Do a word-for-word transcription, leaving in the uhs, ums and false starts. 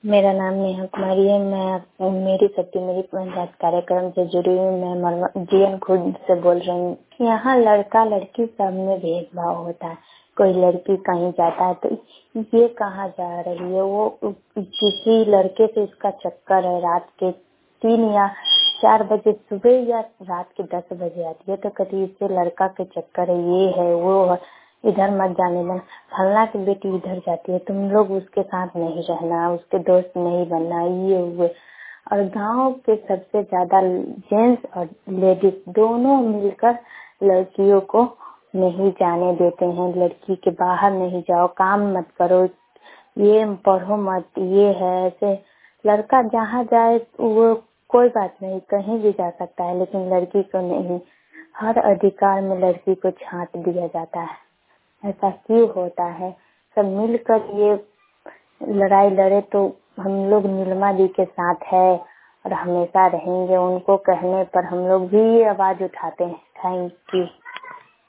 मेरा नाम नेहा कुमारी है। मैं मेरी शक्ति मेरी पंचायत कार्यक्रम से जुड़ी हूँ। मैं मरवा जीएन खुद से बोल रही हूँ। यहाँ लड़का लड़की सब में भेदभाव होता है। कोई लड़की कहीं जाता है तो ये कहाँ जा रही है, वो किसी लड़के से इसका चक्कर है। रात के तीन या चार बजे सुबह या रात के दस बजे आती है तो कभी इससे लड़का के चक्कर है, ये है वो है, इधर मत जाने देना, फलना की बेटी इधर जाती है, तुम लोग उसके साथ नहीं रहना, उसके दोस्त नहीं बनना, ये हुए। और गांव के सबसे ज्यादा जेंट्स और लेडीज दोनों मिलकर लड़कियों को नहीं जाने देते हैं। लड़की के बाहर नहीं जाओ, काम मत करो, ये पढ़ो मत, ये है ऐसे। लड़का जहाँ जाए वो कोई बात नहीं, कहीं भी जा सकता है, लेकिन लड़की को नहीं। हर अधिकार में लड़की को छांट दिया जाता है। ऐसा क्यों होता है? सब मिलकर ये लड़ाई लड़े तो हम लोग नीलिमा दी के साथ है और हमेशा रहेंगे। उनको कहने पर हम लोग भी आवाज उठाते हैं। Thank you.